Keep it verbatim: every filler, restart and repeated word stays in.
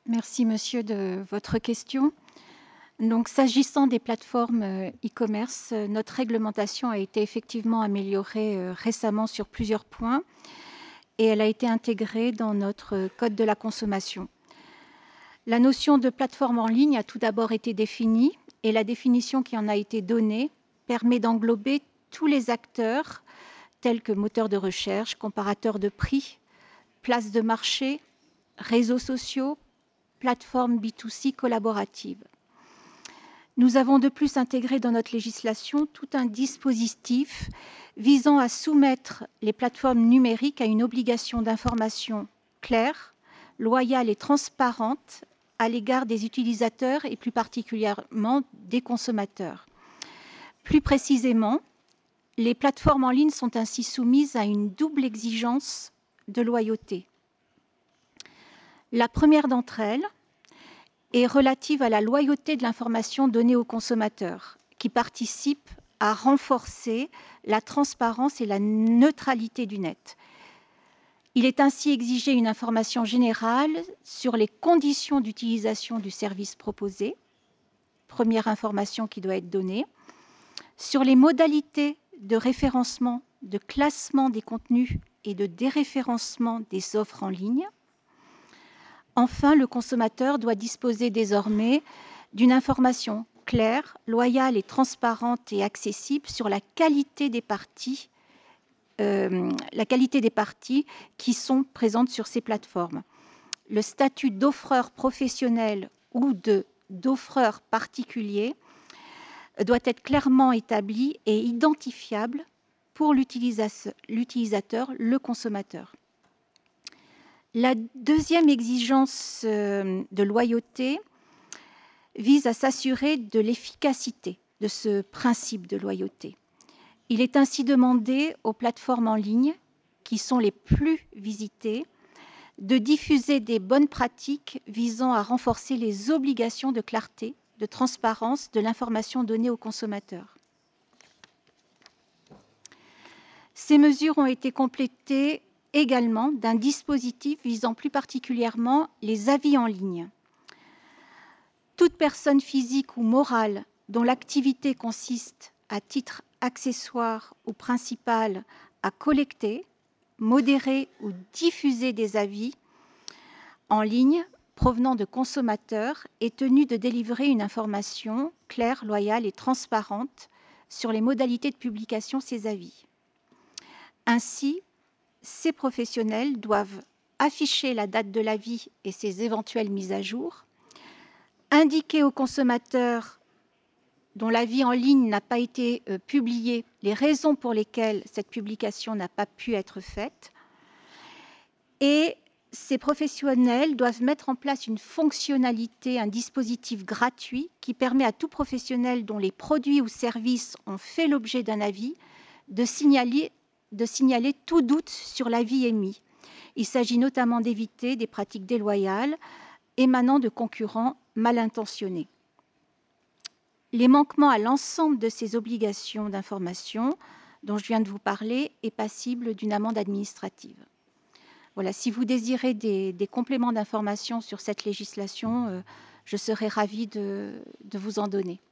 Merci monsieur de votre question. Donc s'agissant des plateformes euh, e-commerce, euh, notre réglementation a été effectivement améliorée euh, récemment sur plusieurs points et elle a été intégrée dans notre euh, code de la consommation. La notion de plateforme en ligne a tout d'abord été définie et la définition qui en a été donnée permet d'englober tous les acteurs tels que moteurs de recherche, comparateurs de prix, places de marché, réseaux sociaux, plateformes B deux C collaboratives. Nous avons de plus intégré dans notre législation tout un dispositif visant à soumettre les plateformes numériques à une obligation d'information claire, loyale et transparente à l'égard des utilisateurs et plus particulièrement des consommateurs. Plus précisément, les plateformes en ligne sont ainsi soumises à une double exigence de loyauté. La première d'entre elles est relative à la loyauté de l'information donnée aux consommateurs, qui participe à renforcer la transparence et la neutralité du net. Il est ainsi exigé une information générale sur les conditions d'utilisation du service proposé, première information qui doit être donnée, sur les modalités de référencement, de classement des contenus et de déréférencement des offres en ligne. Enfin, le consommateur doit disposer désormais d'une information claire, loyale et transparente et accessible sur la qualité des parties, euh, la qualité des parties qui sont présentes sur ces plateformes. Le statut d'offreur professionnel ou de, d'offreur particulier doit être clairement établi et identifiable pour l'utilisateur, le consommateur. La deuxième exigence de loyauté vise à s'assurer de l'efficacité de ce principe de loyauté. Il est ainsi demandé aux plateformes en ligne, qui sont les plus visitées, de diffuser des bonnes pratiques visant à renforcer les obligations de clarté, de transparence de l'information donnée aux consommateurs. Ces mesures ont été complétées également d'un dispositif visant plus particulièrement les avis en ligne. Toute personne physique ou morale dont l'activité consiste à titre accessoire ou principal à collecter, modérer ou diffuser des avis en ligne provenant de consommateurs est tenue de délivrer une information claire, loyale et transparente sur les modalités de publication de ces avis. Ainsi, ces professionnels doivent afficher la date de l'avis et ses éventuelles mises à jour, indiquer aux consommateurs dont l'avis en ligne n'a pas été euh, publié les raisons pour lesquelles cette publication n'a pas pu être faite. Et ces professionnels doivent mettre en place une fonctionnalité, un dispositif gratuit qui permet à tout professionnel dont les produits ou services ont fait l'objet d'un avis de signaler, de signaler tout doute sur l'avis émis. Il s'agit notamment d'éviter des pratiques déloyales émanant de concurrents mal intentionnés. Les manquements à l'ensemble de ces obligations d'information dont je viens de vous parler est passible d'une amende administrative. Voilà, si vous désirez des, des compléments d'information sur cette législation, euh, je serai ravie de, de vous en donner.